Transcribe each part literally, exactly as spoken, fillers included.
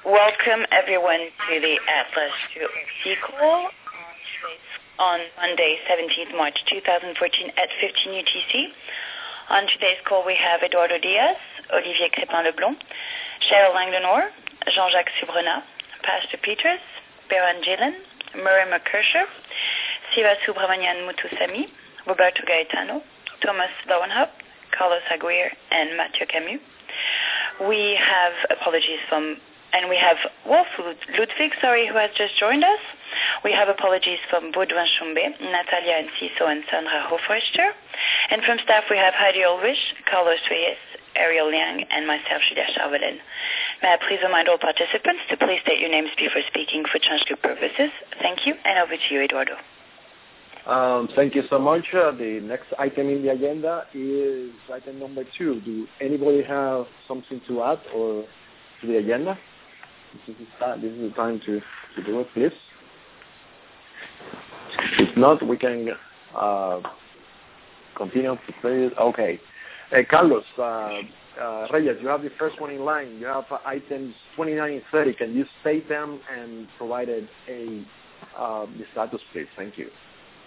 Welcome everyone to the Atlas two O C call on Monday, seventeenth of March two thousand fourteen at fifteen U T C. On today's call we have Eduardo Diaz, Olivier Crépin-Leblond, Cheryl Langlenor, Jean-Jacques Subrenat, Pastor Peters, Beran Gillen, Murray McKersher, Siva Subramanian Mutusami, Roberto Gaetano, Thomas Lowenhaupt, Carlos Aguirre, and Mathieu Camus. We have apologies from And we have Wolf Ludwig, sorry, who has just joined us. We have apologies from Baudouin Chombe, Natalia Enciso, and Sandra Hofrichter. And from staff, we have Heidi Ulrich, Carlos Reyes, Ariel Liang, and myself, Julia Chauvelin. May I please remind all participants to please state your names before speaking for transcript purposes. Thank you, and over to you, Eduardo. Um, thank you so much. Uh, the next item in the agenda is item number two. Do anybody have something to add or to the agenda? This is, the, this is the time to, to do it, please. If not, we can uh, continue to play it. Okay. Uh, Carlos, uh, uh, Reyes, you have the first one in line. You have uh, items twenty-nine and thirty. Can you state them and provide a uh, the status, please? Thank you.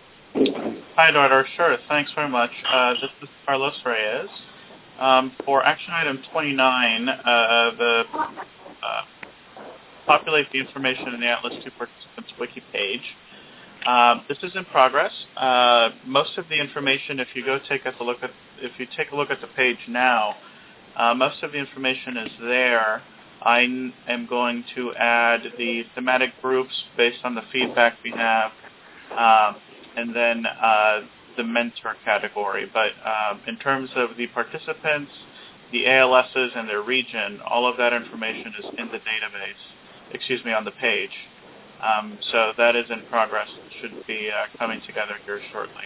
Hi, Eduardo. Sure. Thanks very much. Uh, this is Carlos Reyes. Um, for action item twenty-nine, uh, the uh, populate the information in the Atlas two Participants Wiki page. Um, this is in progress. Uh, most of the information, if you go take a look at, if you take a look at the page now, uh, most of the information is there. I n- am going to add the thematic groups based on the feedback we have, um, and then uh, the mentor category. But um, in terms of the participants, the A L Ss, and their region, all of that information is in the database. Excuse me, on the page. Um, so that is in progress. It should be uh, coming together here shortly.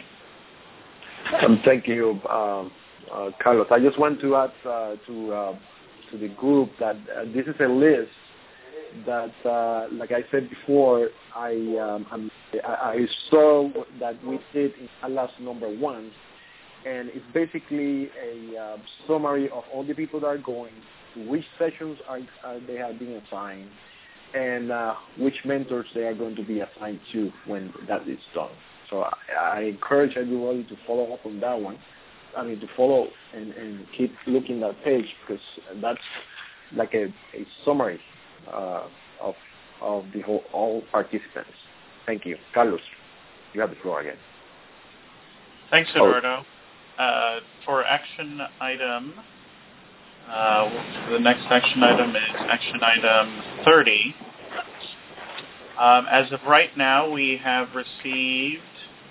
Um, thank you, um, uh, Carlos. I just want to add uh, to uh, to the group that uh, this is a list that, uh, like I said before, I, um, I'm, I I saw that we did in Atlas number one, and it's basically a uh, summary of all the people that are going, to which sessions are, are they have been assigned, and uh, which mentors they are going to be assigned to when that is done. So I, I encourage everybody to follow up on that one. I mean, to follow and, and keep looking that page, because that's like a, a summary uh, of of the whole all participants. Thank you, Carlos. You have the floor again. Thanks, Eduardo. Oh. Uh, for action item. Uh, the next action item is action item thirty. Um, as of right now, we have received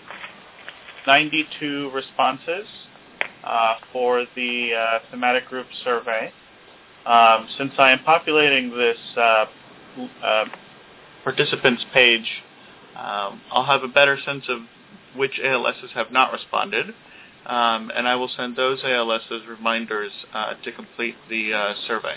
ninety-two responses uh, for the uh, thematic group survey. Um, since I am populating this uh, uh, participants page, um, I'll have a better sense of which A L Ss have not responded. Um, and I will send those A L Ss reminders uh, to complete the uh, survey.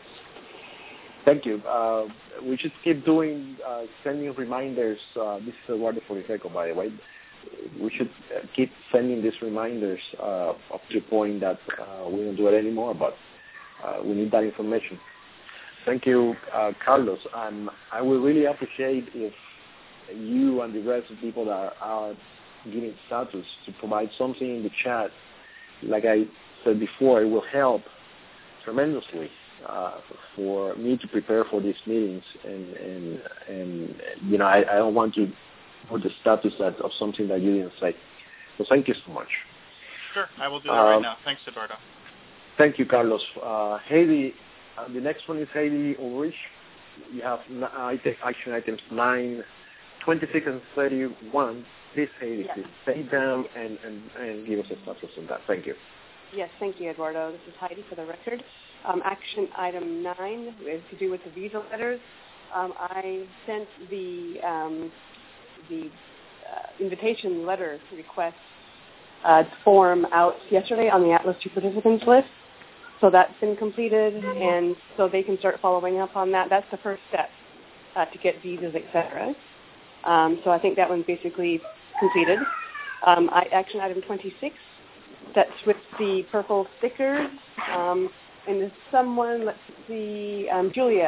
Thank you. Uh, we should keep doing, uh, sending reminders. Uh, this is Eduardo Foriseco, by the way. We should uh, keep sending these reminders uh, up to the point that uh, we don't do it anymore, but uh, we need that information. Thank you, uh, Carlos. Um, I would really appreciate if you and the rest of the people that are, are giving status to provide something in the chat. Like I said before, it will help tremendously uh, for me to prepare for these meetings. And, and, and you know, I, I don't want to put the status that, of something that you didn't say. So thank you so much. Sure, I will do that um, right now. Thanks, Eduardo. Thank you, Carlos. Uh, Heidi, uh, the next one is Heidi Ulrich. You have I take action items nine, twenty-six, and thirty-one. Please, Heidi, yes. please take them and, and, and give us a status on that. Thank you. Yes, thank you, Eduardo. This is Heidi for the record. Um, action item nine is to do with the visa letters. Um, I sent the um, the uh, invitation letter request uh, form out yesterday on the Atlas two participants list. So that's been completed, and so they can start following up on that. That's the first step uh, to get visas, et cetera. Um, so I think that one's basically completed. Um, I, action item twenty-six, that's with the purple stickers. Um, and there's someone, let's see, um, Julia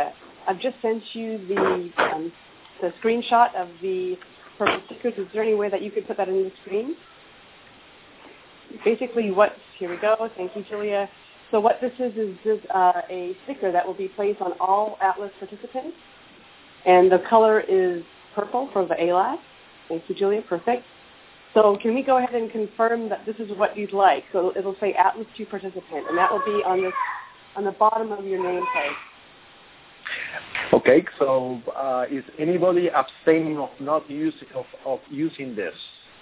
I've just sent you the um, the screenshot of the purple stickers. Is there any way that you could put that in the screen? Basically, what, here we go. Thank you, Julia. So what this is is this, uh, a sticker that will be placed on all Atlas participants. And the color is purple for the A L A S. Thank you, Julia. Perfect. So can we go ahead and confirm that this is what you'd like? So it'll say Atlas two participant, and that will be on, this, on the bottom of your nameplate. Okay, so uh, is anybody abstaining of not using of, of using this?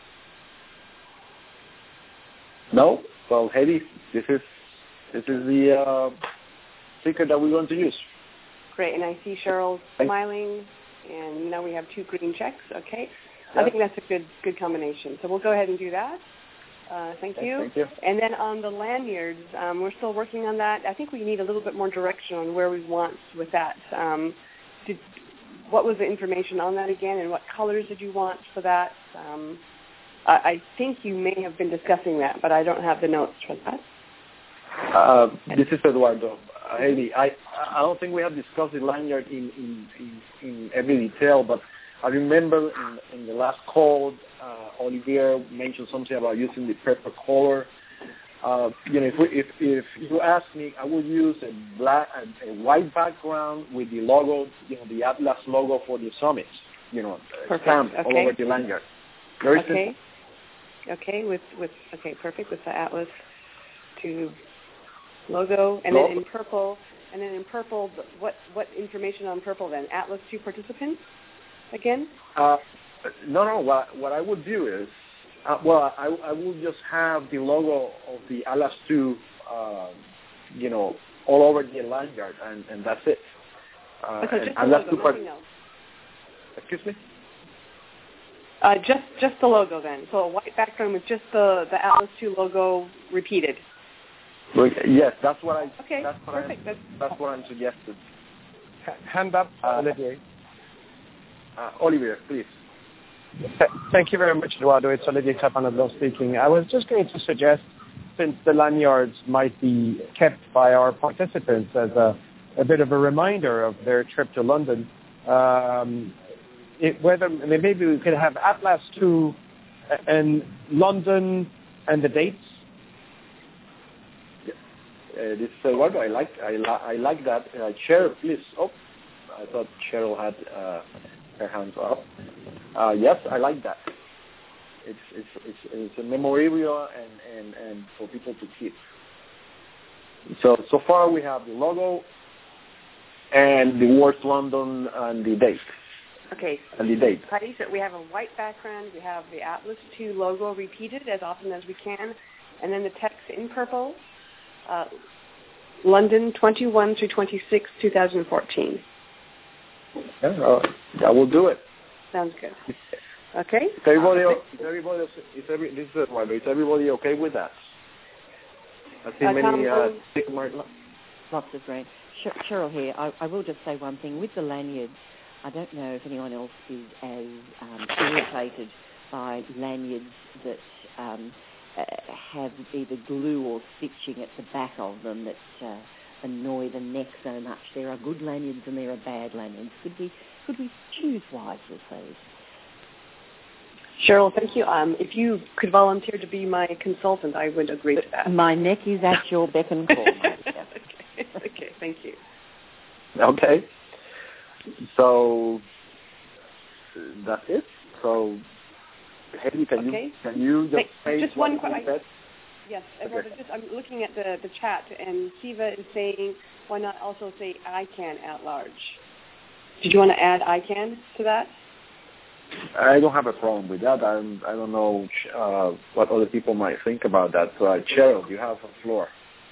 No? Well, Hedy, this is this is the uh, sticker that we're going to use. Great, and I see Cheryl smiling, and now we have two green checks. Okay, yeah. I think that's a good good combination. So we'll go ahead and do that. Uh, thank okay, you. Thank you. And then on the lanyards, um, we're still working on that. I think we need a little bit more direction on where we want with that. Um, did, what was the information on that again, and what colors did you want for that? Um, I, I think you may have been discussing that, but I don't have the notes for that. Uh, this is Eduardo. Uh, Hedy, I I don't think we have discussed the lanyard in in, in, in every detail, but I remember in, in the last call, uh, Olivier mentioned something about using the purple color. Uh, you know, if, we, if if you ask me, I would use a black, a, a white background with the logo, you know, the Atlas logo for the summit, you know, stamped okay. all over the lanyard. Very okay. simple. Okay. With with okay, perfect with the Atlas two logo, and Logo. then in purple, and then in purple, what what information on purple then? Atlas two participants. Again? Uh, no, no. What what I would do is, uh, well, I I would just have the logo of the Atlas two, uh, you know, all over the lanyard, and, and that's it. Uh, so just and the Atlas logo, two part- nothing else. Excuse me. Uh, just just the logo then. So a white background with just the the Atlas two logo repeated. Well, yes, that's what I. Okay, that's what perfect. I, That's, that's what I'm suggesting. Hand up, Uh, Olivier. Uh, Olivier, please. Thank you very much, Eduardo. It's Olivier Clapanoblo speaking. I was just going to suggest, since the lanyards might be kept by our participants as a, a bit of a reminder of their trip to London, um, it, whether maybe we could have Atlas two and London and the dates. Uh, this is Eduardo. I like I, li- I like that. Uh, Cheryl, please. Oh, I thought Cheryl had uh, her hands up. Uh, yes, I like that. It's it's it's, it's a memorabilia and, and, and for people to keep. So so far we have the logo and the words London and the date. okay. And the date. Heidi, so we have a white background. We have the Atlas two logo repeated as often as we can, and then the text in purple. Uh, London twenty-one through twenty-six, twenty fourteen. Yeah, uh, I will do it. Sounds good. Okay. Is everybody, is everybody, is every, this is Eduardo. Is everybody okay with that? I see Uh, many uh, Tom, tick marks. Lots of great. Sh- Cheryl here. I, I will just say one thing. With the lanyards, I don't know if anyone else is as um, irritated by lanyards that um, uh, have either glue or stitching at the back of them that uh, annoy the neck so much. There are good lanyards and there are bad lanyards. Could we could we choose wisely, please? Cheryl, thank you. Um, if you could volunteer to be my consultant, I would agree to that. My neck is at your beck and call. okay. okay, thank you. Okay. So that's it. So, Hedy, can okay. you can you just Hey, say just one what you question? said? Yes, Eduardo, Okay. just I'm looking at the, the chat, and Siva is saying, why not also say I can at large? Did you want to add I can to that? I don't have a problem with that. I'm, I don't know uh, what other people might think about that. So, uh, Cheryl, you have the floor.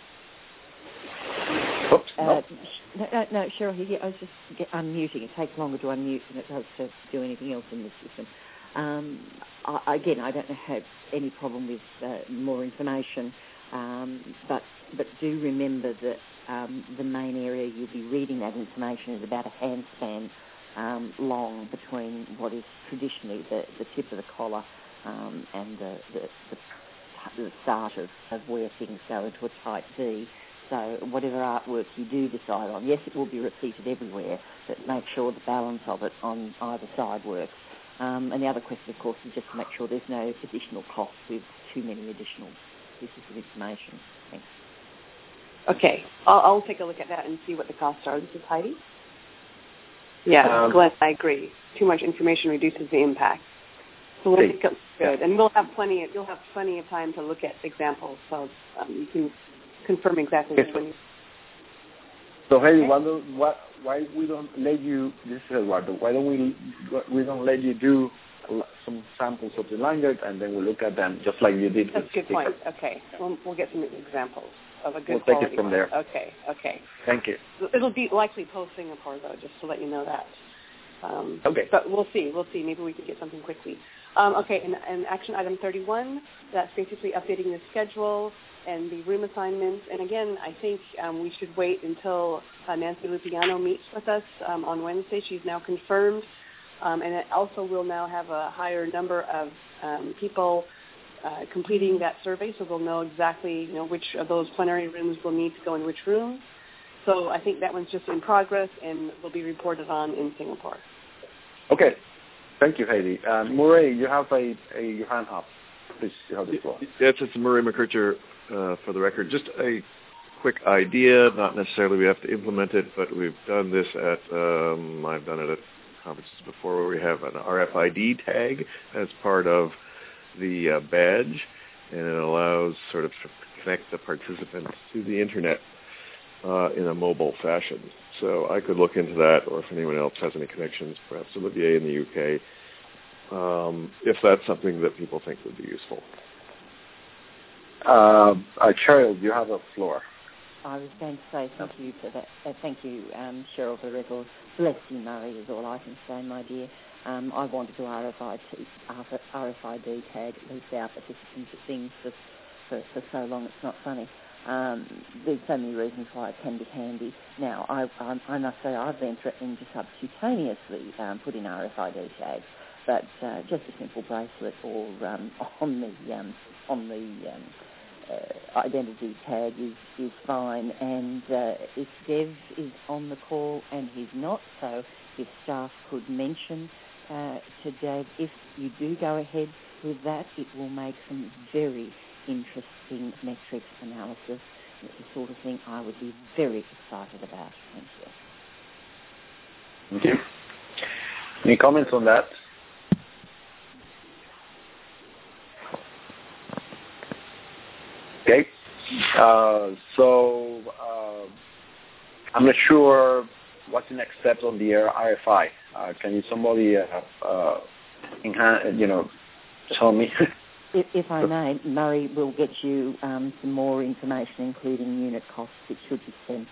Oops, Uh, no. no, no, no, Cheryl, here, I was just get, unmuting. It takes longer to unmute than it does to do anything else in the system. Um, I, again, I don't have any problem with uh, more information, um, but but do remember that um, the main area you'll be reading that information is about a handspan um, long between what is traditionally the, the tip of the collar um, and the, the, the, the start of, of where things go into a tight V. So whatever artwork you do decide on, yes, it will be repeated everywhere, but make sure the balance of it on either side works. Um, and the other question, of course, is just to make sure there's no additional cost with too many additional pieces of information. Thanks. Okay, I'll, I'll take a look at that and see what the costs are. This is Heidi. Yeah, um, Glenn, I agree. Too much information reduces the impact. So we'll make it good, and we'll have plenty. Of, you'll have plenty of time to look at examples, so um, you can confirm exactly yes. when you. So Heidi, okay. why don't why, why we don't let you? This is Eduardo. Why don't we we don't let you do some samples of the lanyard, and then we'll look at them just like you did. That's with a good sticker. point. Okay, we'll, we'll get some examples of a good we'll quality take it from one. there. Okay, okay. Thank you. It'll be likely post Singapore though, just to let you know that. Um, okay. But we'll see. We'll see. Maybe we can get something quickly. Um, okay, and, and action item thirty-one, that's basically updating the schedule and the room assignments. And again, I think um, we should wait until uh, Nancy Lupiano meets with us um, on Wednesday. She's now confirmed. Um, and it also will now have a higher number of um, people uh, completing that survey, so we'll know exactly, you know, which of those plenary rooms will need to go in which room. So I think that one's just in progress and will be reported on in Singapore. Okay. Thank you, Heidi. Uh, Murray, you have a, a your hand up. Please, you have the floor. Yes, it's Murray McKercher uh, for the record. Just a quick idea, not necessarily we have to implement it, but we've done this at, um, I've done it at conferences before where we have an R F I D tag as part of the uh, badge, and it allows sort of to connect the participants to the internet uh, in a mobile fashion. So I could look into that, or if anyone else has any connections, perhaps Olivier in the U K, um, if that's something that people think would be useful. Uh, uh, Cheryl, you have the floor. I was going to say thank you for that. Uh, thank you, um, Cheryl, for record. Bless you, Murray, is all I can say, my dear. Um, I wanted to R F I D, R F I D tag at least our participants at things for, for, for so long it's not funny. Um, there's so many reasons why it can be handy. Now, I, I, I must say I've been threatening to subcutaneously um, put in R F I D tags, but uh, just a simple bracelet or um, on the um, on the um, uh, identity tag is, is fine. And uh, if Dev is on the call and he's not, so if staff could mention uh, to Dev, if you do go ahead with that, it will make some very interesting metrics analysis. It's the sort of thing I would be very excited about. Thank you. Thank you. Any comments on that? Okay. Uh, so uh, I'm not sure what's the next steps on the R F I. Uh, can you somebody uh, uh, enhance, you know, tell me? If, if I may, Murray will get you um, some more information, including unit costs. It should be sent.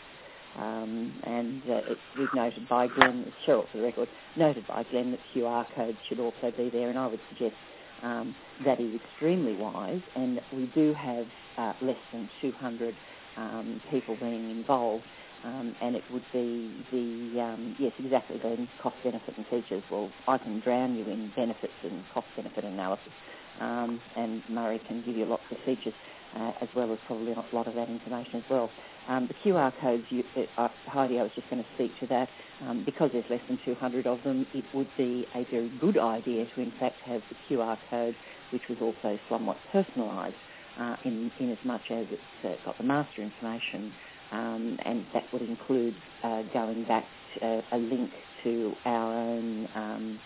Um, and uh, it was noted by Glenn, Cheryl for the record, noted by Glenn that Q R codes should also be there, and I would suggest um, that is extremely wise, and we do have uh, less than two hundred um, people being involved, um, and it would be the, um, yes, exactly, the cost, benefit and features. Well, I can drown you in benefits and cost-benefit analysis. Um, and Murray can give you lots of features uh, as well as probably a lot of that information as well. Um, the Q R codes, you, uh, Heidi, I was just going to speak to that. Um, because there's less than two hundred of them, it would be a very good idea to in fact have the Q R code, which was also somewhat personalised uh, in, in as much as it's uh, got the master information, um, and that would include uh, going back to, uh, a link to our own um,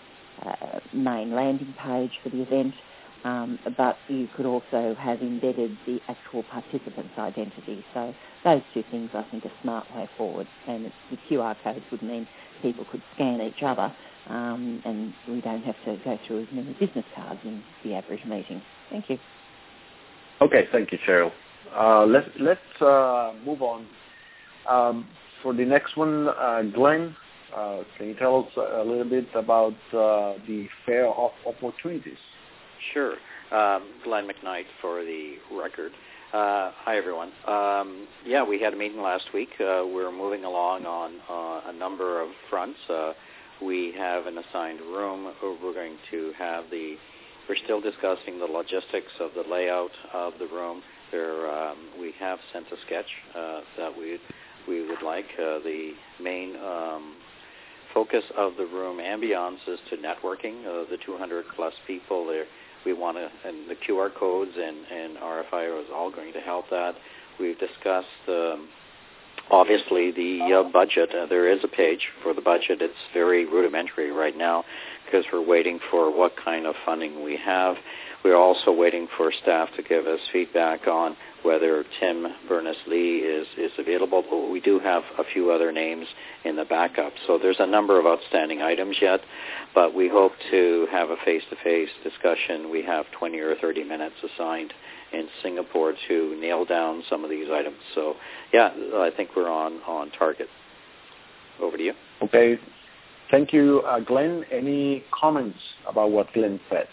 Uh, main landing page for the event, um, but you could also have embedded the actual participant's identity. So those two things, I think, are a smart way forward. And the Q R codes would mean people could scan each other, um, and we don't have to go through as many business cards in the average meeting. Thank you. Okay, thank you, Cheryl. Uh, let's let's uh, move on. Um, for the next one, uh, Glenn. Uh, can you tell us a little bit about uh, the fair of opportunities? Sure. Um, Glenn McKnight for the record. Uh, hi, everyone. Um, yeah, we had a meeting last week. Uh, we're moving along on uh, a number of fronts. Uh, we have an assigned room. We're going to have the, we're still discussing the logistics of the layout of the room There, um, we have sent a sketch uh, that we we would like. Uh, the main um, focus of the room ambiance is to networking. Uh, the two hundred plus people there, we want to, and the Q R codes and, and R F I is all going to help that. We've discussed um, obviously the uh, budget. Uh, there is a page for the budget. It's very rudimentary right now because we're waiting for what kind of funding we have. We're also waiting for staff to give us feedback on whether Tim Berners-Lee is, is available, but we do have a few other names in the backup. So there's a number of outstanding items yet, but we hope to have a face-to-face discussion. We have twenty or thirty minutes assigned in Singapore to nail down some of these items. So, yeah, I think we're on, on target. Over to you. Okay. Thank you, uh, Glenn. Any comments about what Glenn said?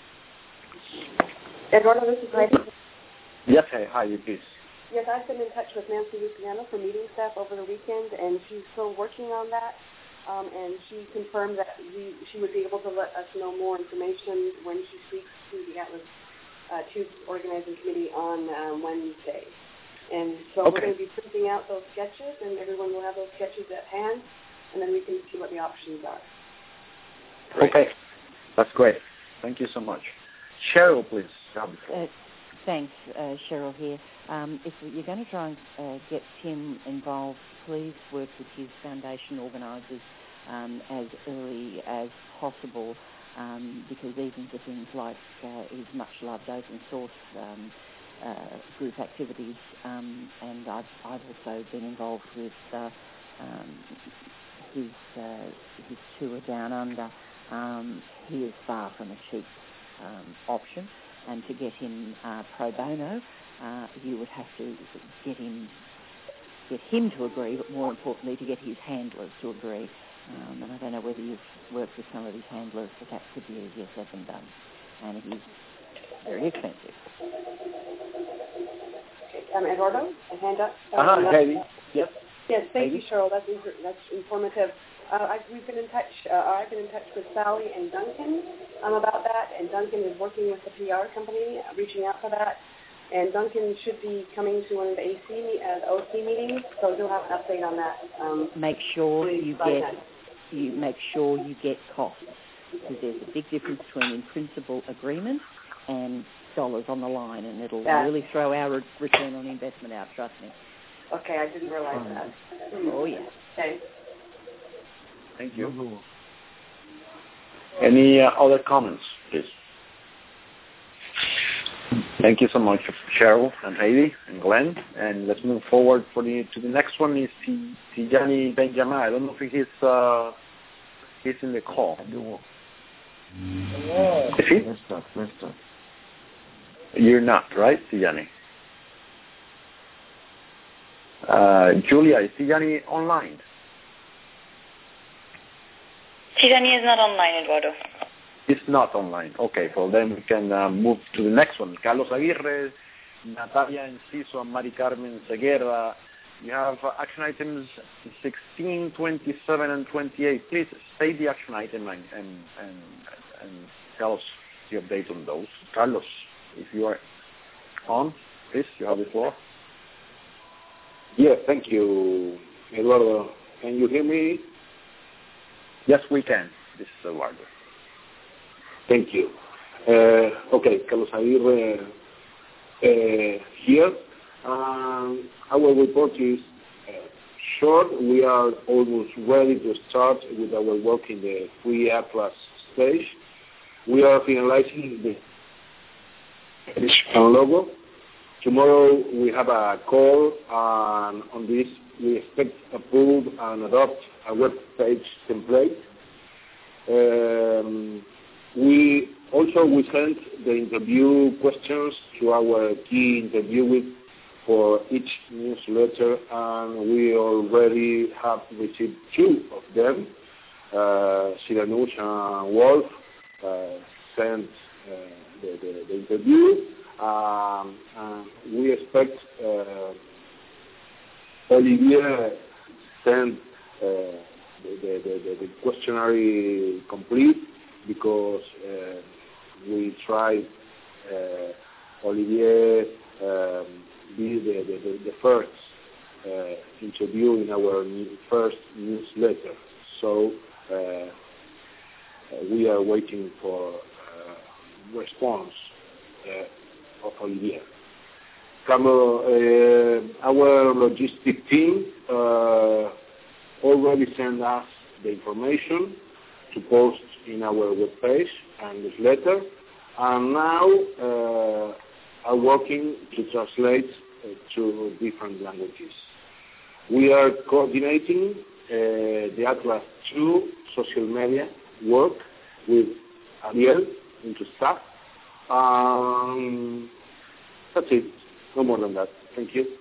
Eduardo, this is Heidi. Yes, hey, hi, please. Yes, I've been in touch with Nancy Luciano for meeting staff over the weekend, and she's still working on that. Um, and she confirmed that we, she would be able to let us know more information when she speaks to the Atlas uh, Tube Organizing Committee on um, Wednesday. And so okay. we're going to be printing out those sketches, and everyone will have those sketches at hand, and then we can see what the options are. Great. Okay, that's great. Thank you so much. Cheryl, please. Uh, thanks, uh, Cheryl here. Um, if you're going to try and uh, get Tim involved, please work with his foundation organisers um, as early as possible, um, because even for things like uh, his much-loved open source um, uh, group activities, um, and I've, I've also been involved with uh, um, his, uh, his tour down under. Um, he is far from a cheap um, option, and to get him uh, pro bono, uh, you would have to get him get him to agree, but more importantly, to get his handlers to agree. Um, and I don't know whether you've worked with some of his handlers, but that could be easier said than done. And it is very expensive. Um, Eduardo, a hand up. Uh-huh, uh, Heidi. Yes. Yes, thank Heidi? you, Cheryl. That's inf- that's informative. Uh, I've, we've been in touch. Uh, I've been in touch with Sally and Duncan um, about that, and Duncan is working with the P R company, uh, reaching out for that. And Duncan should be coming to one of the A C uh, O C meetings, so he'll have an update on that. Um, make sure you get that. you make sure you get costs, because there's a big difference between in principle agreement and dollars on the line, and it'll yeah. really throw our re- return on investment out. Trust me. Okay, I didn't realize um, that. Oh yeah. Okay. Thank you. Any uh, other comments, please? Thank you so much, Cheryl and Heidi and Glenn. And let's move forward for the to the next one is Tijani Benjamin. I don't know if he's uh, he's in the call. Is he? Mister, Mister. You're not, right, Tijani? Uh, Julia, is Tijani online? Tijani is not online, Eduardo. It's not online. Okay, well then we can uh, move to the next one. Carlos Aguirre, Natalia Enciso, and Mari Carmen Seguera. You have uh, action items sixteen, twenty-seven, and twenty-eight. Please state the action item and, and, and, and tell us the update on those. Carlos, if you are on, please, you have the floor. Yes, thank you, Eduardo. Can you hear me? Yes, we can. This is Eduardo. Thank you. Uh, okay, Carlos Aguirre uh, here. Um, our report is uh, short. We are almost ready to start with our work in the Free Atlas stage. We are finalizing the logo. Tomorrow we have a call, and on this we expect to approve and adopt a web page template. Um, we also we sent the interview questions to our key interviewees for each newsletter, and we already have received two of them. Uh, Siranush and Wolf uh, sent uh, the, the, the interview. Um, uh, we expect uh, Olivier send uh, the, the, the, the questionnaire complete, because uh, we tried uh, Olivier um, be the, the, the first uh, interview in our new, first newsletter. So uh, we are waiting for uh, response uh, of Olivier. Carlos, uh, our logistic team uh, already sent us the information to post in our webpage and newsletter, and now uh, are working to translate uh, to different languages. We are coordinating uh, the Atlas two social media work with Ariel into staff. Um, that's it. No more than that. Thank you.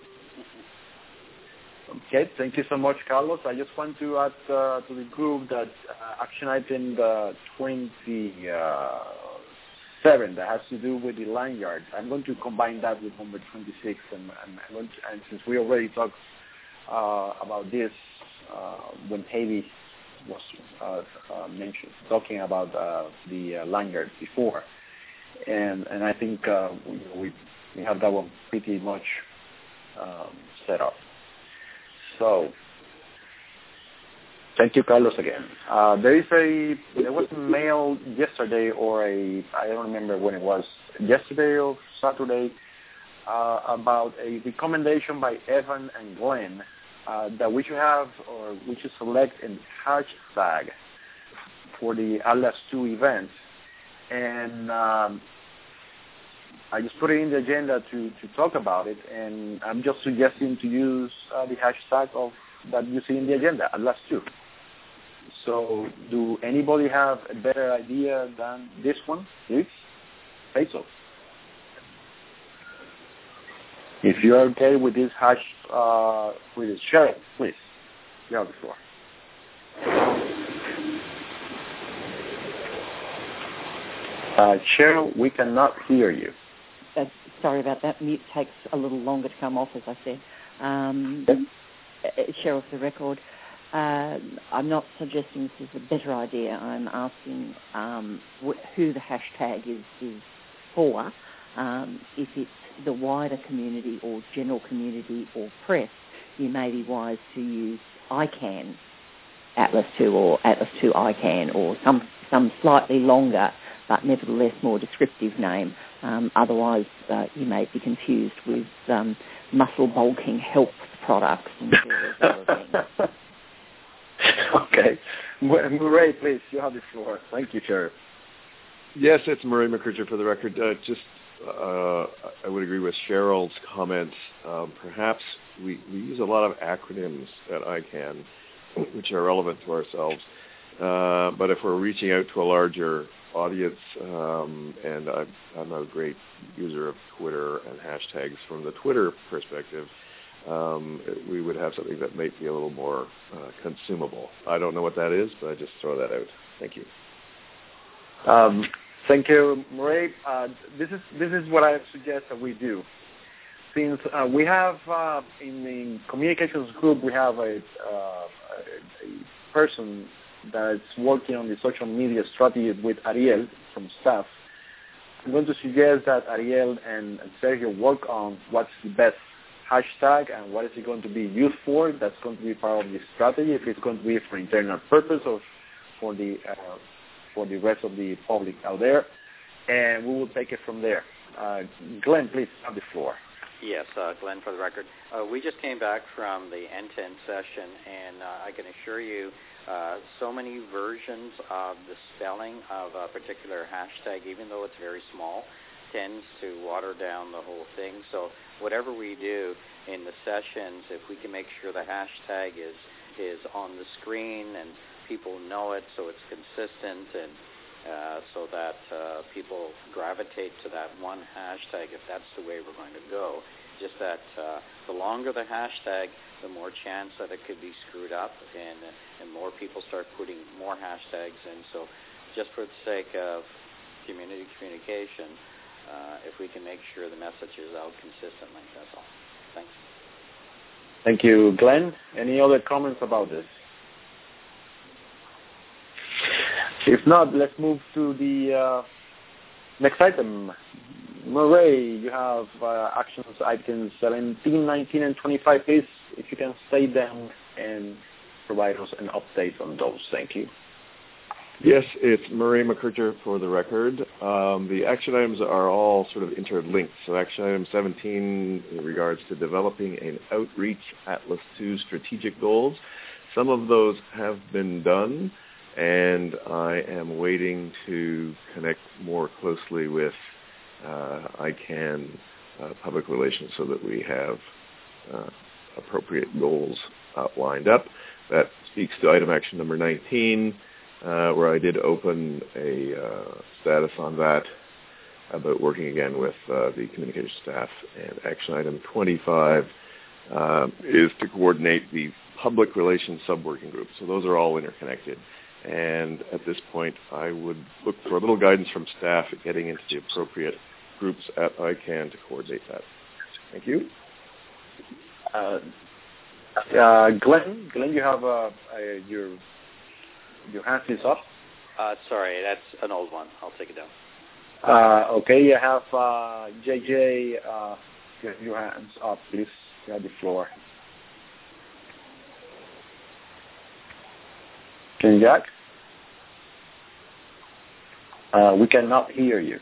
Okay, thank you so much, Carlos. I just want to add uh, to the group that uh, action item uh, twenty-seven that has to do with the lanyard. I'm going to combine that with number twenty-six, and, and, I'm going to, and since we already talked uh, about this uh, when Haley was uh, uh, mentioned, talking about uh, the uh, lanyard before, and and I think uh, we, we we have that one pretty much um, set up. So, thank you, Carlos, again. Uh, there is a there was a mail yesterday, or a I don't remember when it was, yesterday or Saturday, uh, about a recommendation by Evan and Glenn uh, that we should have, or we should select a hashtag for the Atlas two event, and um, I just put it in the agenda to, to talk about it, and I'm just suggesting to use uh, the hashtag of that you see in the agenda, Atlas two. So do anybody have a better idea than this one? Please say so. If you're okay with this hash, uh, with this, share it, please. You have the floor. Uh, Cheryl, we cannot hear you. Uh, sorry about that. Mute takes a little longer to come off, as I said. Um, okay. Cheryl, for the record, uh, I'm not suggesting this is a better idea. I'm asking um, wh- who the hashtag is, is for. Um, if it's the wider community or general community or press, you may be wise to use I CAN Atlas two or Atlas two I CAN or some, some slightly longer but nevertheless more descriptive name. Um, otherwise, uh, you may be confused with um, muscle bulking health products and various other things. Okay. Murray, please, you have the floor. Thank you, Chair. Yes, it's Murray McCritcher for the record. Uh, just, uh, I would agree with Cheryl's comments. Um, perhaps we, we use a lot of acronyms at I CAN, which are relevant to ourselves. Uh, but if we're reaching out to a larger audience, um, and I, I'm not a great user of Twitter and hashtags from the Twitter perspective, um, we would have something that might be a little more uh, consumable. I don't know what that is, but I just throw that out. Thank you. Um, thank you, Murray. Uh, this is this is what I suggest that we do. Since uh, we have uh, in the communications group, we have a, uh, a, a person that's working on the social media strategy with Ariel from staff. I'm going to suggest that Ariel and, and Sergio work on what's the best hashtag and what is it going to be used for. That's going to be part of the strategy, if it's going to be for internal purpose or for the uh, for the rest of the public out there. And we will take it from there. Uh, Glenn, please have the floor. Yes, uh, Glenn, for the record. Uh, we just came back from the end-to-end session, and uh, I can assure you uh, so many versions of the spelling of a particular hashtag, even though it's very small, tends to water down the whole thing. So whatever we do in the sessions, if we can make sure the hashtag is, is on the screen and people know it so it's consistent and Uh, so that uh, people gravitate to that one hashtag if that's the way we're going to go. Just that uh, the longer the hashtag, the more chance that it could be screwed up and, uh, and more people start putting more hashtags in. So just for the sake of community communication, uh, if we can make sure the message is out consistently, that's all. Thanks. Thank you, Glenn. Any other comments about this? If not, let's move to the uh, next item, Murray, you have uh, actions items seventeen, nineteen, and twenty-five, please. If you can state them and provide us an update on those. Thank you. Yes, it's Murray McCurcher for the record. Um, the action items are all sort of interlinked. So action item seventeen in regards to developing an outreach Atlas two strategic goals. Some of those have been done, and I am waiting to connect more closely with uh, I CANN uh, public relations so that we have uh, appropriate goals outlined up. That speaks to item action number nineteen. Uh, where I did open a uh, status on that about working again with uh, the communication staff. And action item twenty-five uh, is to coordinate the public relations sub-working group. So those are all interconnected. And at this point, I would look for a little guidance from staff at getting into the appropriate groups at I CANN to coordinate that. Thank you. Uh, uh, Glenn, Glenn, you have uh, uh, your... Your hand is up. Uh, sorry, that's an old one. I'll take it down. Uh, okay, you have uh, J J. Uh, your hands up, please. You have the floor. Can Jack? Uh, we cannot hear you.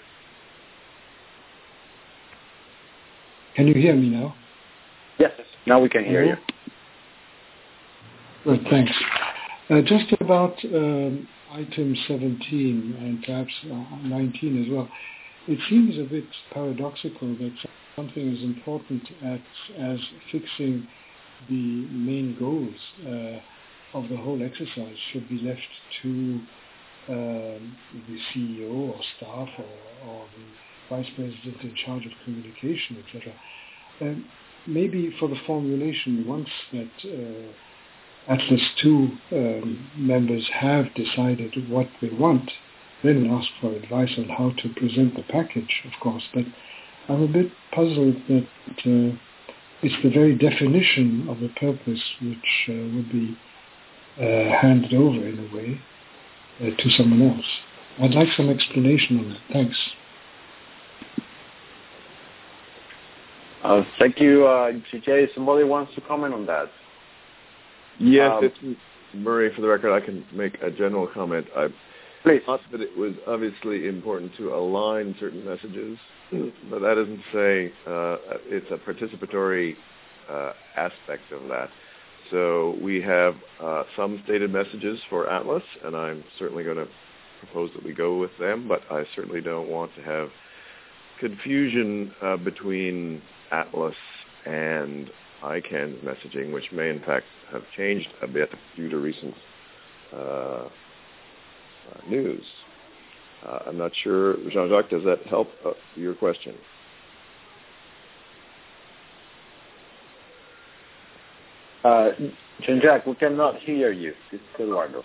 Can you hear me now? Yes, now we can hear you. Good, thanks. Uh, just about um, item seventeen and perhaps uh, nineteen as well, it seems a bit paradoxical that something as important as, as fixing the main goals uh, of the whole exercise should be left to um, the C E O or staff or, or the vice president in charge of communication, et cetera. Um, maybe for the formulation, once that uh, Atlas two um, members have decided what they want, then ask for advice on how to present the package, of course. But I'm a bit puzzled that uh, it's the very definition of the purpose which uh, would be uh, handed over in a way uh, to someone else. I'd like some explanation on that. Thanks. Uh, thank you, uh, J J. Somebody wants to comment on that? Yes, um, it's Murray. For the record, I can make a general comment. I please. thought that it was obviously important to align certain messages, but that doesn't say uh, it's a participatory uh, aspect of that. So we have uh, some stated messages for Atlas, and I'm certainly going to propose that we go with them, but I certainly don't want to have confusion uh, between Atlas and I CANN's messaging, which may in fact have changed a bit due to recent uh, uh, news. Uh, I'm not sure, Jean-Jacques, does that help uh, your question? Uh, Jean-Jacques, we cannot hear you. This is Eduardo.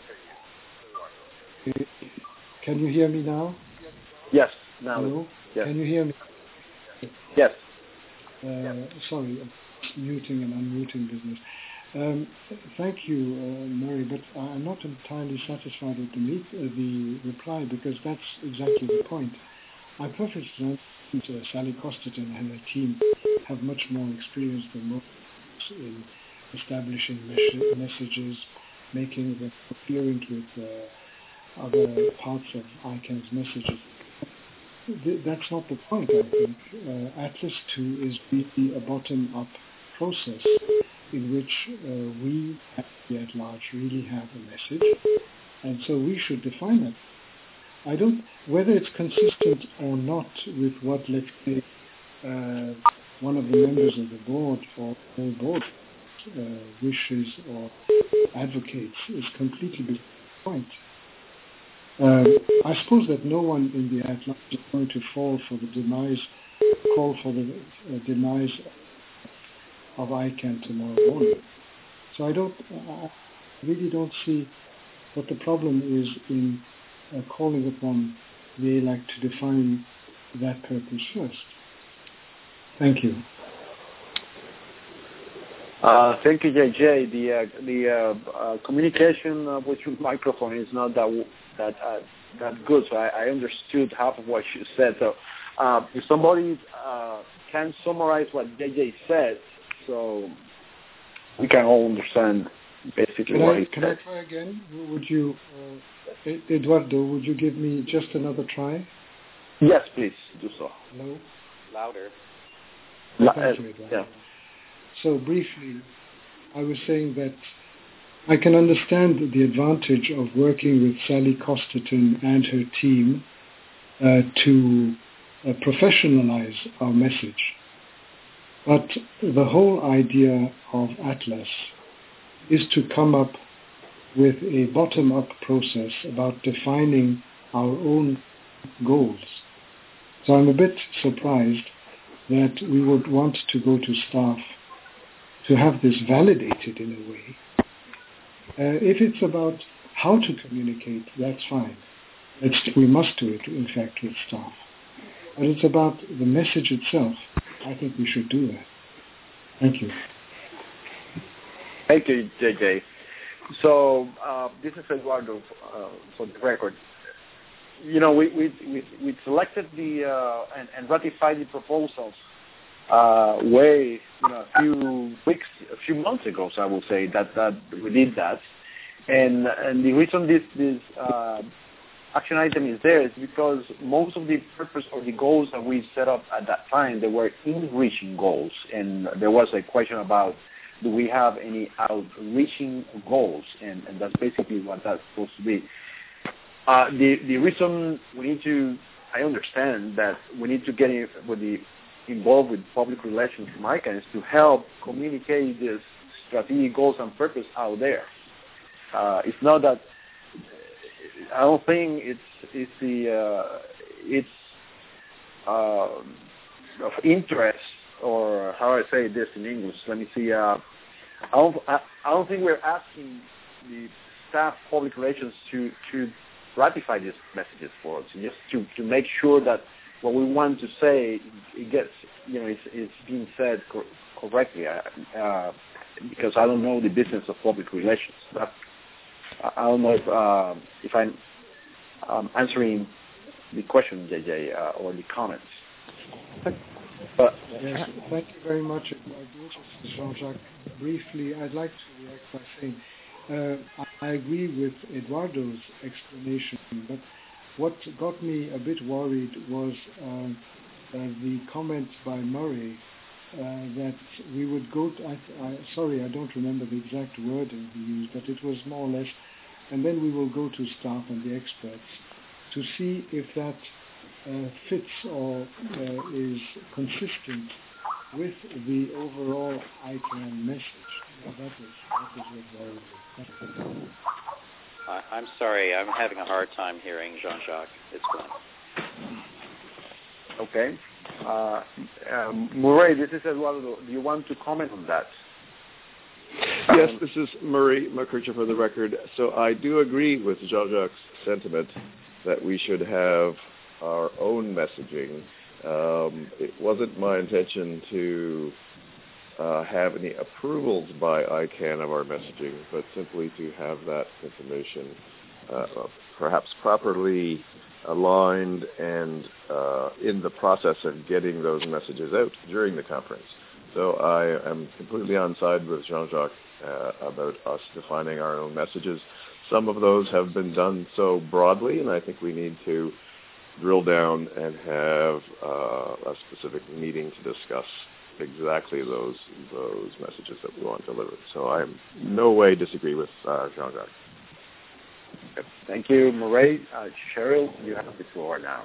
Can you hear me now? Yes, now. Hello? Yes. Can you hear me? Yes. Uh, sorry, muting and unmuting business. Um, thank you, uh, Mary, but I'm not entirely satisfied with the, meet, uh, the reply because that's exactly the point. I perfectly understand uh, Sally Costerton and her team have much more experience than most in establishing mes- messages, making them coherent with uh, other parts of I CANN's messages. That's not the point, I think. Uh, Atlas two is really a bottom-up process in which uh, we, at large, really have a message, and so we should define it. I don't, whether it's consistent or not with what, let's say, uh, one of the members of the board or whole board uh, wishes or advocates is completely beside the point. Um, I suppose that no one in the Atlas is going to fall for the demise, call for the uh, demise of I CANN tomorrow morning. So I don't, I really don't see what the problem is in uh, calling upon the A L A C to define that purpose first. Thank you. Uh, thank you, J J. The uh, the uh, uh, communication uh, with your microphone is not that that uh, that good. So I, I understood half of what you said. So Uh, if somebody uh, can summarize what J J said, so we can all understand basically can what I, he can said. I try again? Would you, uh, Eduardo, would you give me just another try? Yes, please, do so. Hello? Louder. La- Thank uh, you, Eduardo. yeah. So briefly, I was saying that I can understand the advantage of working with Sally Costerton and her team uh, to uh, professionalize our message. But the whole idea of Atlas is to come up with a bottom-up process about defining our own goals. So I'm a bit surprised that we would want to go to staff to have this validated in a way. Uh, if it's about how to communicate, that's fine. It's, we must do it, in fact, with staff. But it's about the message itself. I think we should do that. Thank you. Thank you, J J. So uh, this is Eduardo uh, for the record. You know, we we we, we selected the uh, and, and ratified the proposals uh, way you know a few weeks, a few months ago. So I will say that that we did that, and and the reason this this uh, action item is there is because most of the purpose or the goals that we set up at that time, they were in-reaching goals, and there was a question about do we have any outreaching goals, and, and that's basically what that's supposed to be. Uh, the the reason we need to, I understand that we need to get in, with the involved with public relations from ICANN is to help communicate these strategic goals and purpose out there. Uh, it's not that I don't think it's it's the uh, it's uh, of interest, or how I say this in English. Let me see. Uh, I don't I, I don't think we're asking the staff public relations to to ratify these messages for us, just to, to make sure that what we want to say it gets you know it's, it's being said cor- correctly. Uh, because I don't know the business of public relations. But I don't know if uh, if I'm um, answering the question, J J, uh, or the comments. But yes, thank you very much, Eduardo. Jean-Jacques. Briefly, I'd like to react by saying uh, I agree with Eduardo's explanation, but what got me a bit worried was uh, uh, the comment by Murray uh, that we would go to, I, I, sorry, I don't remember the exact wording he used, but it was more or less, and then we will go to staff and the experts to see if that uh, fits or uh, is consistent with the overall ICANN message. Now, that is, that is what worried me. Uh, I'm sorry, I'm having a hard time hearing Jean-Jacques. It's Glenn. Okay. Uh, um, Murray, this is Eduardo. Do you want to comment on that? Yes, this is Murray McCurcher for the record. So I do agree with Jean-Jacques' sentiment that we should have our own messaging. Um, it wasn't my intention to uh, have any approvals by ICANN of our messaging, but simply to have that information uh, perhaps properly aligned and uh, in the process of getting those messages out during the conference. So I am completely on side with Jean-Jacques uh, about us defining our own messages. Some of those have been done so broadly, and I think we need to drill down and have uh, a specific meeting to discuss exactly those those messages that we want delivered. So I in no way disagree with uh, Jean-Jacques. Thank you, Murray. Uh, Cheryl, you have the floor now.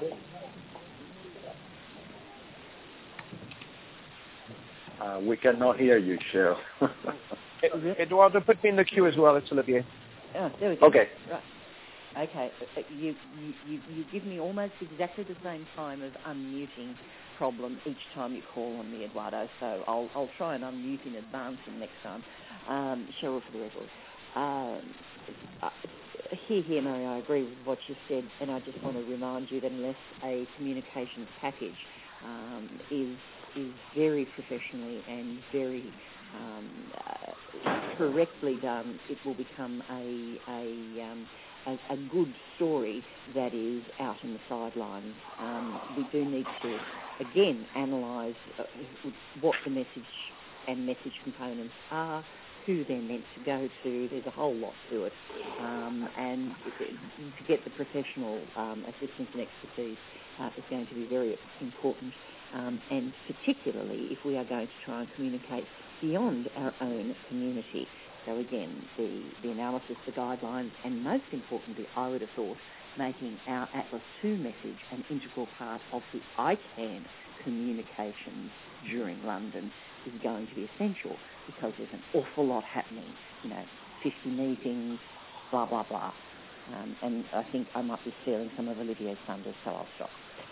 Uh, we cannot hear you, Cheryl. Eduardo, put me in the queue as well. It's Olivier. Oh, there we go. Okay. Right. Okay. You, you, you, you give me almost exactly the same time of unmuting problem each time you call on me, Eduardo. So I'll, I'll try and unmute in advance and next time. Um, Cheryl for the record. Um, uh, here, here, Mary, I agree with what you said, and I just want to remind you that unless a communications package um, is is very professionally and very um, uh, correctly done, it will become a a, um, a, a good story that is out in the sidelines. Um, we do need to, again, analyse uh, what the message and message components are, who they're meant to go to. There's a whole lot to it. Um, and to get the professional um, assistance and expertise uh, is going to be very important. Um, and particularly if we are going to try and communicate beyond our own community. So again, the, the analysis, the guidelines, and most importantly, I would have thought, making our Atlas two message an integral part of the I CAN communications during London is going to be essential, because there's an awful lot happening, you know, fifty meetings, blah, blah, blah. Um, and I think I might be stealing some of Olivier's thunder, so I'll stop.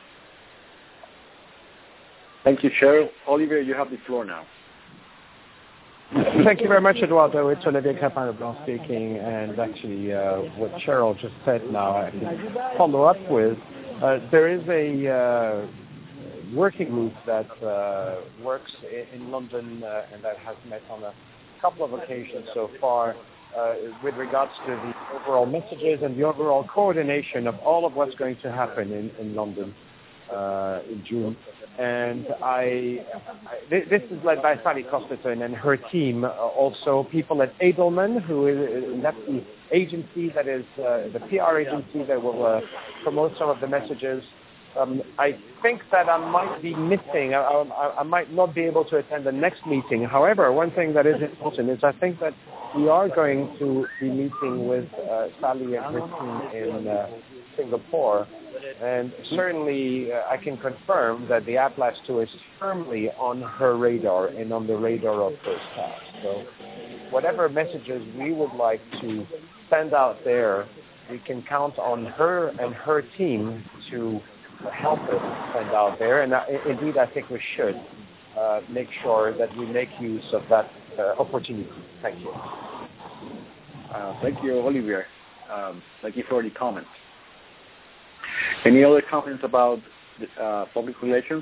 Thank you, Cheryl. Olivier, you have the floor now. Thank you very much, Eduardo. It's Olivier Capano speaking, and actually uh, what Cheryl just said now I can follow up with. Uh, there is a uh, working group that uh, works in, in London uh, and that has met on a couple of occasions so far uh, with regards to the overall messages and the overall coordination of all of what's going to happen in, in London uh, in June. And I, I, this is led by Sally Costerton and her team, uh, also people at Edelman, who is, that's the agency that is uh, the P R agency that will uh, promote some of the messages. Um, I think that I might be missing, I, I, I might not be able to attend the next meeting. However, one thing that is important is I think that we are going to be meeting with uh, Sally and her team in uh, Singapore. And certainly uh, I can confirm that the Atlas two is firmly on her radar and on the radar of her staff. So whatever messages we would like to send out there, we can count on her and her team to help us send out there. And uh, indeed, I think we should uh, make sure that we make use of that uh, opportunity. Thank you. Uh, thank you, Olivier. Um, thank you for the comments. Any other comments about uh, public relations?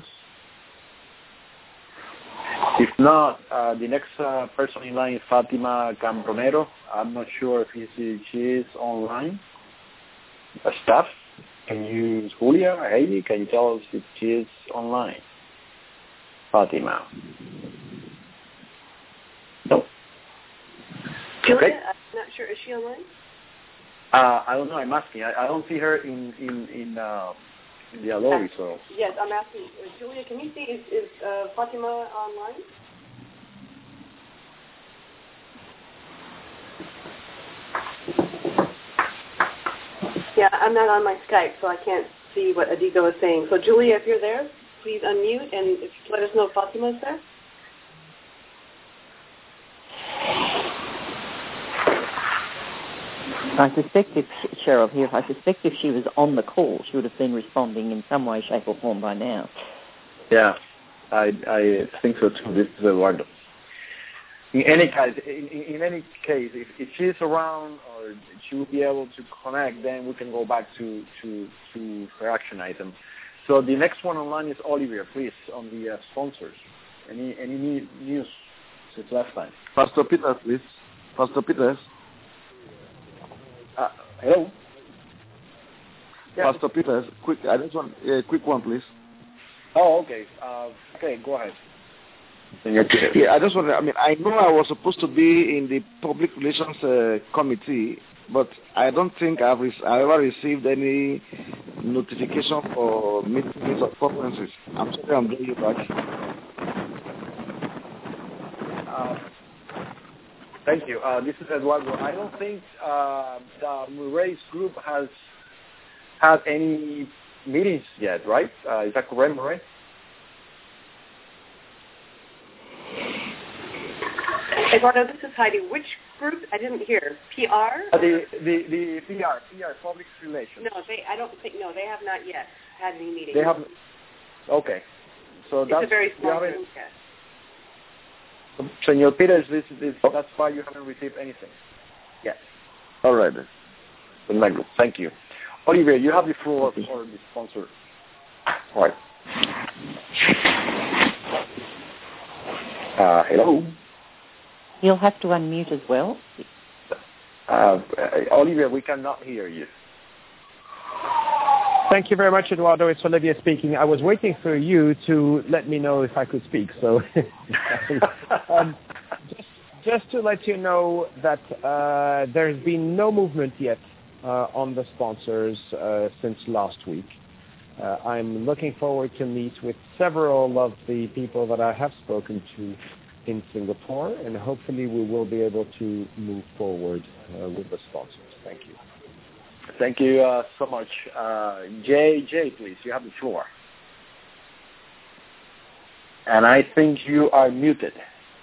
If not, uh, the next uh, person in line is Fatima Cambronero. I'm not sure if he's, she is online. Uh, staff, can you, Julia or Heidi, can you tell us if she is online? Fatima. No. Julia, Okay. I'm not sure. Is she online? Uh, I don't know. I'm asking. I, I don't see her in in in, uh, in the lobby. So yes, I'm asking. Uh, Julia, can you see is, is uh, Fatima online? Yeah, I'm not on my Skype, so I can't see what Adigo is saying. So Julia, if you're there, please unmute and if, let us know if Fatima is there. I suspect if, Cheryl here, I suspect if she was on the call, she would have been responding in some way, shape or form by now. yeah, I I think so too. This is Eduardo. In any case, in, in any case, if, if she's around or she will be able to connect, then we can go back to to to her action item. So the next one online is Olivier, please, on the uh, sponsors. Any any news since last time? Pastor Peters, please. Pastor Peters. Uh, hello? Yeah. Pastor Peters, quick, I just want a uh, quick one, please. Oh, okay. Uh, okay, go ahead. Yeah, I just want to, I mean, I know I was supposed to be in the Public Relations uh, Committee, but I don't think I've re- I ever received any notification for meetings or conferences. I'm sorry I'm bringing you back. Uh, Thank you. Uh, this is Eduardo. I don't think uh, the Murray's group has had any meetings yet, right? Uh, is that correct, Murray? Eduardo, this is Heidi. Which group? I didn't hear. P R? Uh, the, the the P R, P R, Public Relations. No, they. I don't think. No, they have not yet had any meetings. They haven't. Okay. So it's that's a very small group. Yes. Senor Peters, this, this, that's why you haven't received anything. Yes. All right. Then. Thank you. Olivier, you have the floor for the sponsor. All right. Uh, hello. You'll have to unmute as well. Uh, Olivier, we cannot hear you. Thank you very much, Eduardo. It's Olivier speaking. I was waiting for you to let me know if I could speak. So, um, just, just to let you know that uh, there's been no movement yet uh, on the sponsors uh, since last week. Uh, I'm looking forward to meet with several of the people that I have spoken to in Singapore, and hopefully we will be able to move forward uh, with the sponsors. Thank you. Thank you uh, so much. Uh, Jay, Jay, please, you have the floor. And I think you are muted.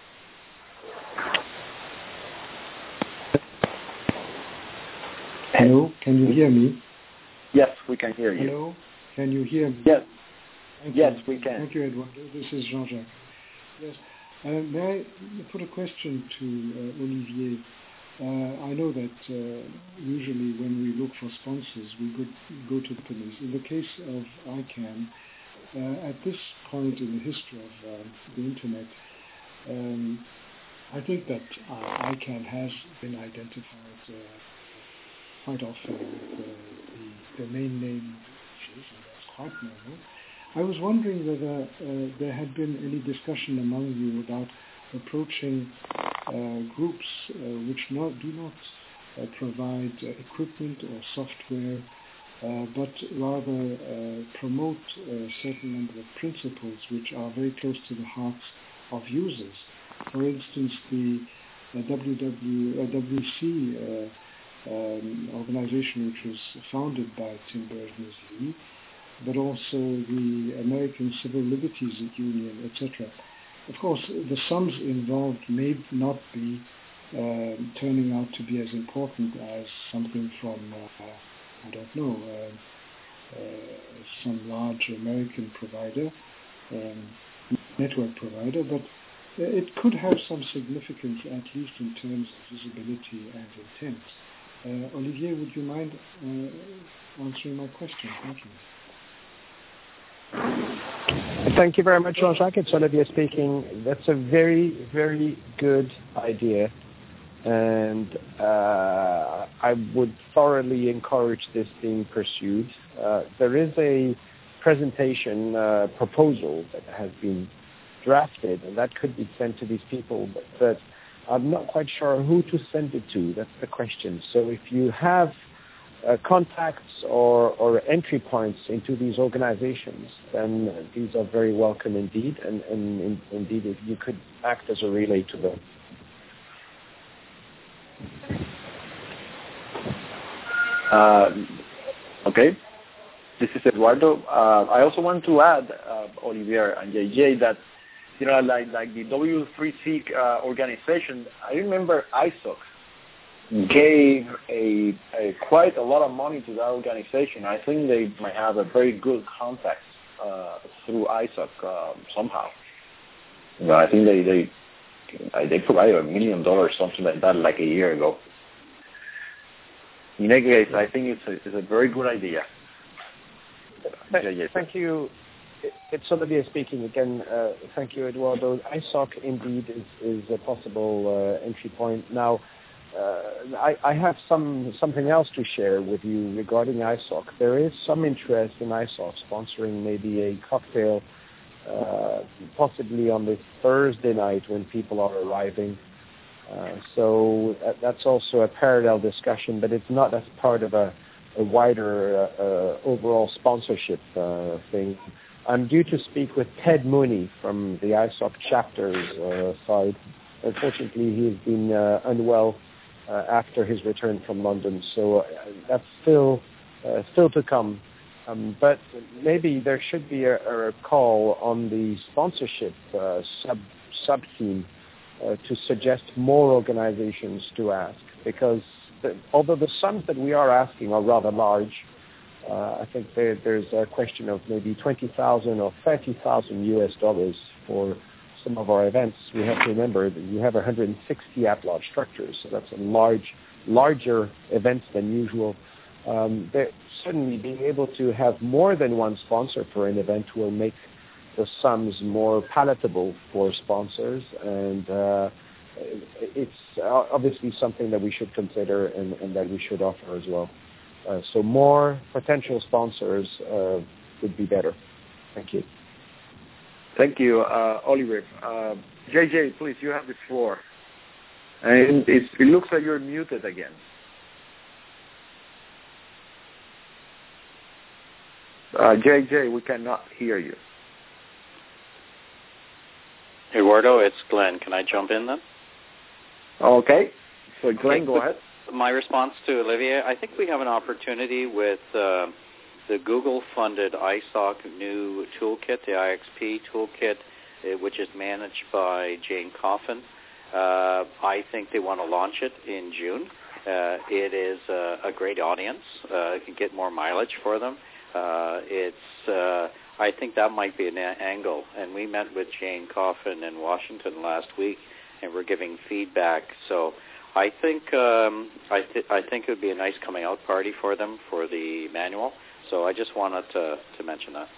Hello, can you hear me? Yes, we can hear you. Hello, can you hear me? Yes. Thank yes, you. we can. Thank you, Eduardo. This is Jean-Jacques. Yes. Uh, may I put a question to uh, Olivier? Uh, I know that uh, usually when we look for sponsors, we go, go to companies. In the case of ICANN, uh, at this point in the history of uh, the Internet, um, I think that uh, ICANN has been identified uh, quite often with uh, the domain name issues, and that's quite normal. I was wondering whether uh, there had been any discussion among you about approaching uh, groups uh, which not, do not uh, provide uh, equipment or software, uh, but rather uh, promote a certain number of principles which are very close to the hearts of users. For instance, the uh, W W, uh, W C uh, um, organization, which was founded by Tim Berners-Lee, but also the American Civil Liberties Union, et cetera. Of course, the sums involved may not be uh, turning out to be as important as something from, uh, I don't know, uh, uh, some large American provider, um, network provider, but it could have some significance, at least in terms of visibility and intent. Uh, Olivier, would you mind uh, answering my question? Thank you. Thank you very much, Jean-Jacques. It's Olivier speaking. That's a very, very good idea. And uh, I would thoroughly encourage this being pursued. Uh, there is a presentation uh, proposal that has been drafted, and that could be sent to these people, but, but I'm not quite sure who to send it to. That's the question. So if you have Uh, contacts or, or entry points into these organizations, then these are very welcome indeed, and, and in, indeed if you could act as a relay to them. Uh, okay, this is Eduardo. Uh, I also want to add, uh, Olivier and J J, that you know, like like the W three C uh, organization, I remember I S O C gave a, a quite a lot of money to that organization. I think they might have a very good contact uh, through I S O C uh, somehow. But I think they they they provided a million dollars, something like that, like a year ago. In any case, I think it's a, it's a very good idea. Thank, thank you. It's Olivier speaking again. Uh, thank you, Eduardo. I S O C indeed is, is a possible uh, entry point. Now, Uh, I, I have some something else to share with you regarding I S O C. There is some interest in I S O C sponsoring maybe a cocktail, uh, possibly on this Thursday night when people are arriving. Uh, so that, that's also a parallel discussion, but it's not as part of a, a wider uh, uh, overall sponsorship uh, thing. I'm due to speak with Ted Mooney from the I S O C chapters uh, side. Unfortunately, he has been uh, unwell Uh, after his return from London, so uh, that's still uh, still to come. Um, but maybe there should be a, a call on the sponsorship uh, sub sub theme uh, to suggest more organizations to ask, because the, although the sums that we are asking are rather large, uh, I think there, there's a question of maybe twenty thousand or thirty thousand U S dollars for some of our events. We have to remember that you have one hundred sixty at-large structures, so that's a large, larger events than usual. Um, certainly being able to have more than one sponsor for an event will make the sums more palatable for sponsors, and uh, it's obviously something that we should consider and, and that we should offer as well. Uh, so more potential sponsors uh, would be better. Thank you. Thank you, uh, Oliver. Uh, J J, please, you have the floor. And it's, it looks like you're muted again. Uh, J J, we cannot hear you. Eduardo, it's Glenn. Can I jump in then? Okay. So Glenn, go ahead. My response to Olivier, I think we have an opportunity with uh, the Google-funded I S O C new toolkit, the I X P toolkit, uh, which is managed by Jane Coffin. Uh, I think they want to launch it in June. Uh, it is uh, a great audience. Uh, it can get more mileage for them. Uh, it's, uh, I think that might be an a- angle. And we met with Jane Coffin in Washington last week, and we're giving feedback. So I think um, I, th- I think it would be a nice coming out party for them for the manual. So I just wanted to, to mention that.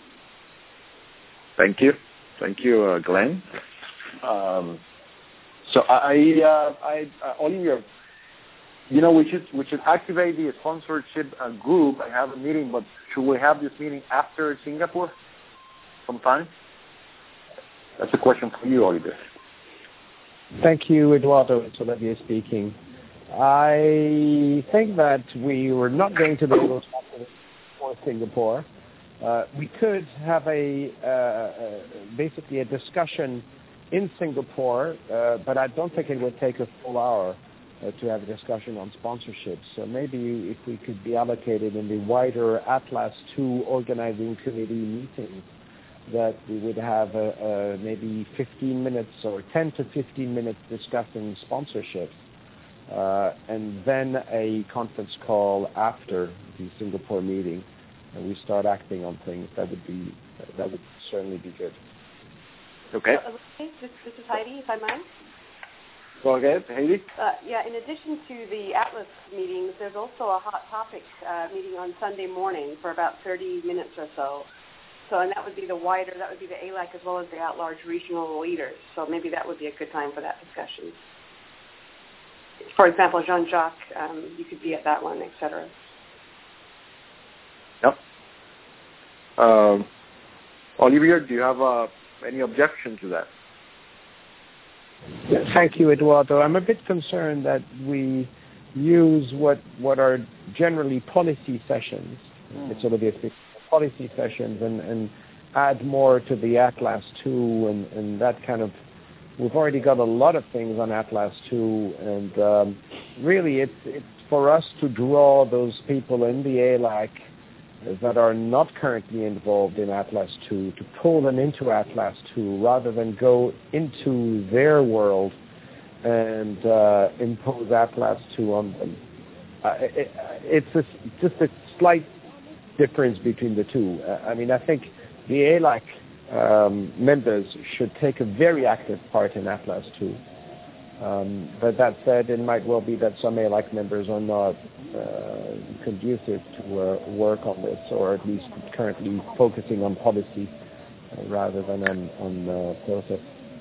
Thank you. Thank you, uh, Glenn. Um, so I, uh, I, uh, Olivier, you know, we should we should activate the sponsorship uh, group and have a meeting. But should we have this meeting after Singapore, sometime? That's a question for you, Olivier. Thank you, Eduardo. It's Olivier speaking. I think that we were not going to be able to have it for Singapore. Uh, we could have a uh, uh, basically a discussion in Singapore, uh, but I don't think it would take a full hour uh, to have a discussion on sponsorship. So maybe if we could be allocated in the wider Atlas two organizing committee meeting, that we would have a, a maybe fifteen minutes or ten to fifteen minutes discussing sponsorship, uh, and then a conference call after the Singapore meeting, and we start acting on things. That would be that would certainly be good. Okay. Uh, this, this is Heidi, if I might. Go ahead, Heidi. Uh, yeah, in addition to the Atlas meetings, there's also a hot topic uh, meeting on Sunday morning for about thirty minutes or so. So, and that would be the wider, that would be the A L A C as well as the at-large regional leaders. So maybe that would be a good time for that discussion. For example, Jean-Jacques, um, you could be at that one, et cetera. Yep. Um, Olivier, do you have uh, any objection to that? Thank you, Eduardo. I'm a bit concerned that we use what what are generally policy sessions. Mm. It's Olivier speaking. Policy sessions and, and add more to the Atlas two and, and that kind of, we've already got a lot of things on Atlas two, and um, really it's, it's for us to draw those people in the A L A C that are not currently involved in Atlas two, to pull them into Atlas two rather than go into their world and uh, impose Atlas two on them. Uh, it, it's a, just a slight difference between the two. Uh, I mean, I think the A L A C um, members should take a very active part in Atlas two. Um, but that said, it might well be that some A L A C members are not uh, conducive to uh, work on this, or at least currently focusing on policy uh, rather than on, on uh, process.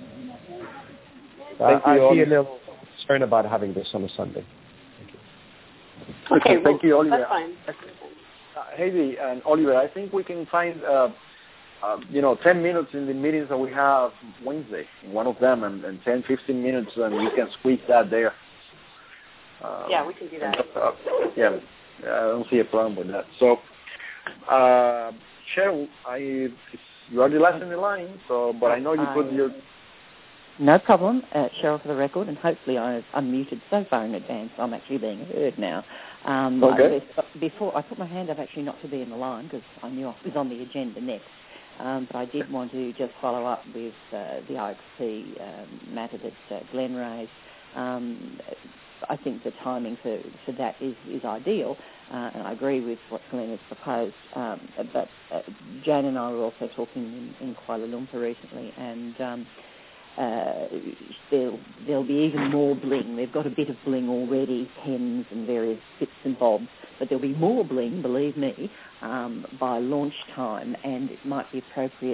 Uh, I feel a little concerned about having this on a Sunday. Thank you. Okay, thank you, Oliver. That's fine. Uh, Heidi and Oliver, I think we can find, uh, uh, you know, ten minutes in the meetings that we have Wednesday, in one of them, and, and ten, fifteen minutes, and we can squeeze that there. Uh, yeah, we can do that. Uh, yeah, I don't see a problem with that. So, uh, Cheryl, I, you are the last in the line, so, but I know you put your... No problem, uh, Cheryl, for the record, and hopefully I've unmuted so far in advance I'm actually being heard now. Um, okay. I, before I put my hand up actually not to be in the line because I knew I was on the agenda next, um, but I did want to just follow up with uh, the I X P um, matter that uh, Glenn raised. Um, I think the timing for, for that is, is ideal, uh, and I agree with what Glenn has proposed, um, but uh, Jane and I were also talking in, in Kuala Lumpur recently, and um, Uh, there'll, there'll be even more bling. They've got a bit of bling already, pens and various bits and bobs, but there'll be more bling, believe me, um, by launch time, and it might be appropriate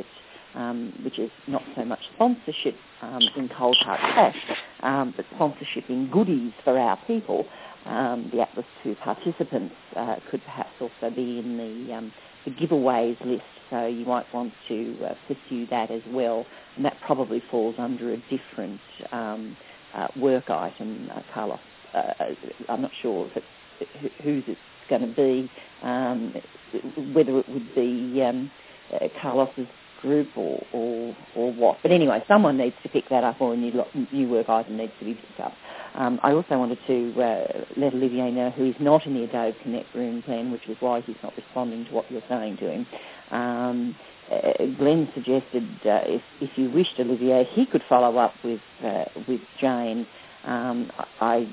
um, which is not so much sponsorship um, in cold hard cash, um, but sponsorship in goodies for our people. Um, the Atlas two participants uh, could perhaps also be in the, um, the giveaways list, so you might want to uh, pursue that as well, and that probably falls under a different um, uh, work item, uh, Carlos. Uh, I'm not sure if it's, whose it's going to be, um, whether it would be um, uh, Carlos's group or, or or what. But anyway, someone needs to pick that up, or a new, new work item needs to be picked up. Um, I also wanted to uh, let Olivier know, who is not in the Adobe Connect room, Glenn, which is why he's not responding to what you're saying to him. Um, uh, Glenn suggested uh, if, if you wished, Olivier, he could follow up with uh, with Jane. Um, I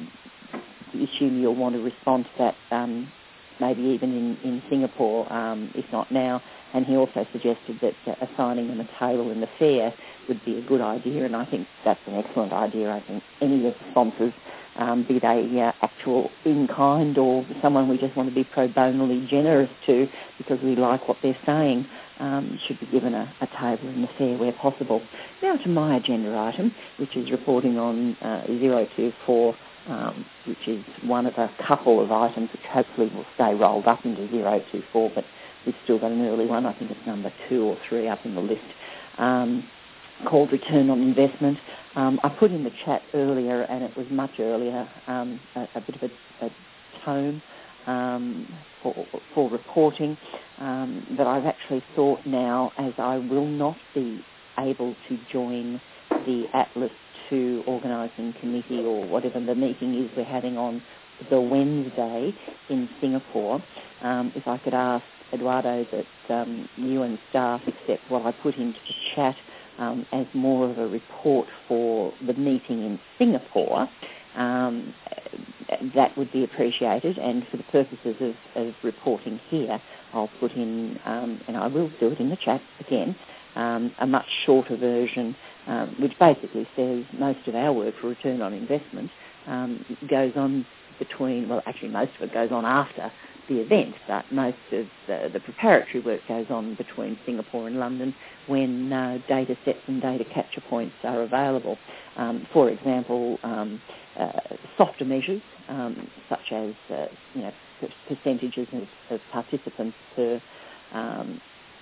assume you'll want to respond to that um, maybe even in, in Singapore, um, if not now. And he also suggested that uh, assigning them a table in the fair would be a good idea, and I think that's an excellent idea. I think any of the sponsors, um, be they uh, actual in-kind or someone we just want to be pro bono generous to because we like what they're saying, um, should be given a, a table in the fair where possible. Now to my agenda item, which is reporting on uh, zero two four, um, which is one of a couple of items which hopefully will stay rolled up into zero two four, but we've still got an early one. I think it's number two or three up in the list, um, called Return on Investment. Um, I put in the chat earlier, and it was much earlier, um, a, a bit of a, a tome um, for, for reporting, um, but I've actually thought now, as I will not be able to join the Atlas two organising committee or whatever the meeting is we're having on the Wednesday in Singapore, um, if I could ask Eduardo that um, you and staff accept what I put into the chat um, as more of a report for the meeting in Singapore, um, that would be appreciated. And for the purposes of, of reporting here, I'll put in, um, and I will do it in the chat again, um, a much shorter version, um, which basically says most of our work for return on investment um, goes on between, well, actually most of it goes on after the event, but most of the, the preparatory work goes on between Singapore and London when uh, data sets and data capture points are available. Um, for example, um, uh, softer measures um, such as uh, you know percentages of, of participants per um,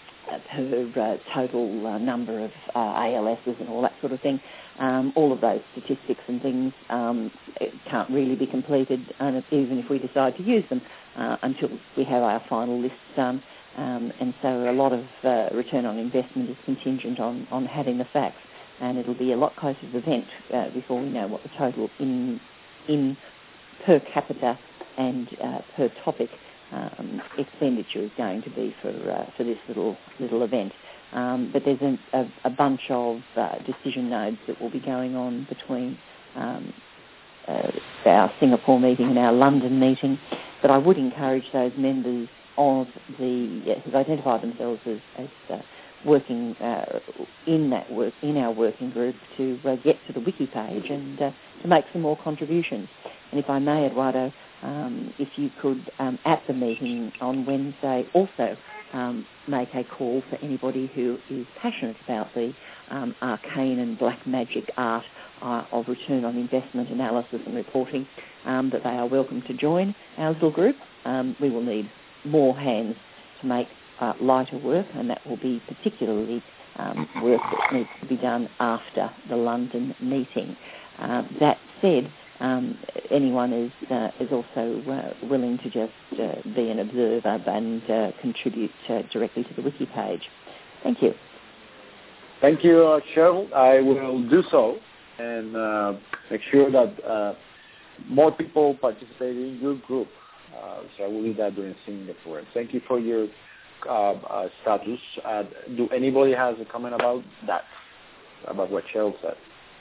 per uh, total uh, number of uh, A L Ss and all that sort of thing. Um, all of those statistics and things um, can't really be completed, and even if we decide to use them, uh, until we have our final lists done. Um, and so a lot of uh, return on investment is contingent on, on having the facts, and it'll be a lot closer to the event uh, before we know what the total in in per capita and uh, per topic um, expenditure is going to be for uh, for this little little event. Um, but there's a, a, a bunch of uh, decision nodes that will be going on between um, uh, our Singapore meeting and our London meeting. But I would encourage those members of the who've identified themselves as, as uh, working uh, in that work in our working group to uh, get to the wiki page and uh, to make some more contributions. And if I may, Eduardo, um, if you could um, at the meeting on Wednesday also um, make a call for anybody who is passionate about the um, arcane and black magic art uh, of return on investment analysis and reporting, um, that they are welcome to join our little group. Um, we will need more hands to make uh, lighter work, and that will be particularly um, work that needs to be done after the London meeting. Uh, that said, um, anyone is uh, is also uh, willing to just uh, be an observer and uh, contribute uh, directly to the wiki page. Thank you. Thank you, uh, Cheryl. I will do so and uh, make sure that uh, more people participate in your group. Uh, so I will do that during Singapore. Thank you for your uh, uh, status. Uh, do anybody has a comment about that, about what Cheryl said?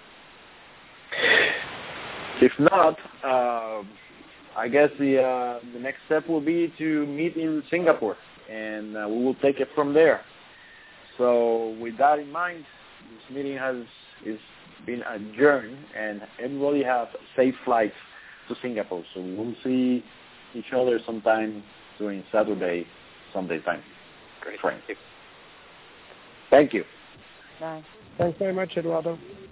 If not, uh, I guess the uh, the next step will be to meet in Singapore, and uh, we will take it from there. So with that in mind, this meeting has is been adjourned, and everybody have safe flights to Singapore. So we will see each other sometime during Saturday, Sunday time. Great. Friends. Thank you. Thank you. Bye. Thanks very much, Eduardo.